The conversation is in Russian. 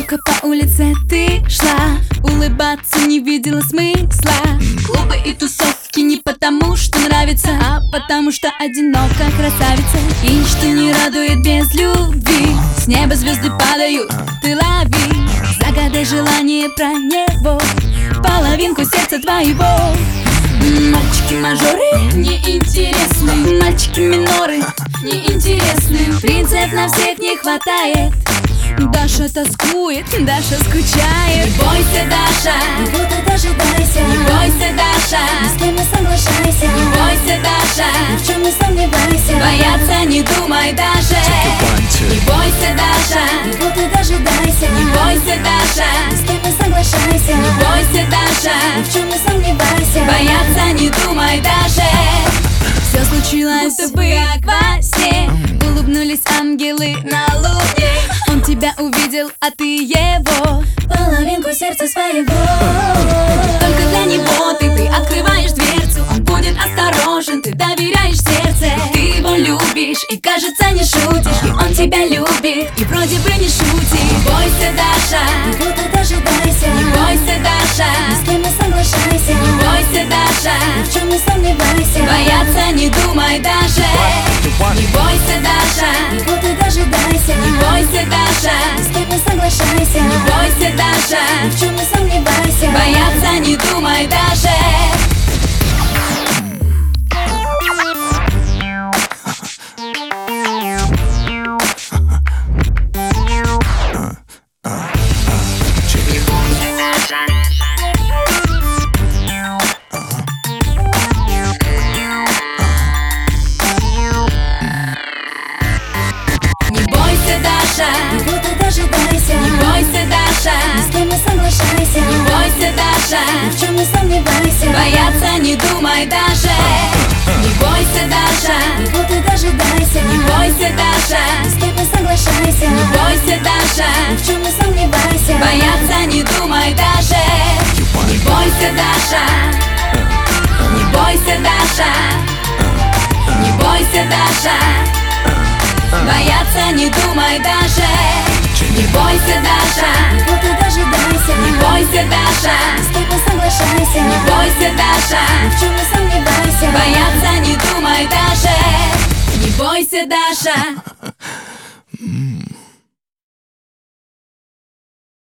Пока по улице ты шла, улыбаться не видела смысла. Клубы и тусовки не потому, что нравится, а потому что одинока красавица. И ничто не радует без любви. С неба звезды падают, ты лови. Загадай желание про него, половинку сердца твоего. Мальчики-мажоры неинтересны, мальчики-миноры неинтересны. Принцев на всех не хватает. Даша тоскует, Даша скучает. Не бойся, Даша, его ты дожидайся. Не бойся, Даша, ни с кем не соглашайся. Не бойся, Даша, ни в чем не сомневайся. бояться не думай даже. Не бойся, Даша, его ты дожидайся. Не бойся, Даша, ни с кем не соглашайся. Не бойся, Даша, ни в чем не сомневайся. бояться не думай даже. Все случилось будто бы как во сне. Улыбнулись ангелы на луне. Он тебя увидел, а ты его, половинку сердца своего. Только для него ты открываешь дверцу. Он будет осторожен, ты доверяешь сердце. Ты его любишь и, кажется, не шутишь. И он тебя любит и вроде бы не шутит. Не бойся, Даша, его ты дожидайся. Не бойся, Даша, ни с кем не соглашайся. Не бойся, Даша, ни в чем не сомневайся. бояться не думай даже. Не бойся, Даша, его ты дожидайся. Не бойся, Даша, ни с кем не соглашайся. Не бойся, Даша, ни в чем не сомневайся. бояться не думай даже. Не бойся, Даша, его ты дожидайся. Не бойся, Даша, ни с кем не соглашайся. Не бойся, Даша, ни в чем не сомневайся. бояться не думай даже. Не бойся, Даша, его ты дожидайся. Не бойся, Даша, ни с кем не соглашайся. Не бойся, Даша, ни в чем не сомневайся. бояться не думай даже. Не бойся, Даша, Не бойся, Даша, Не бойся, Даша, бояться не думай даже. Не бойся, Даша, его ты дожидайся. Не бойся, Даша, ни с кем не соглашайся. Не бойся, Даша, ни в чем не сомневайся. бояться не думай даже. Не бойся, Даша.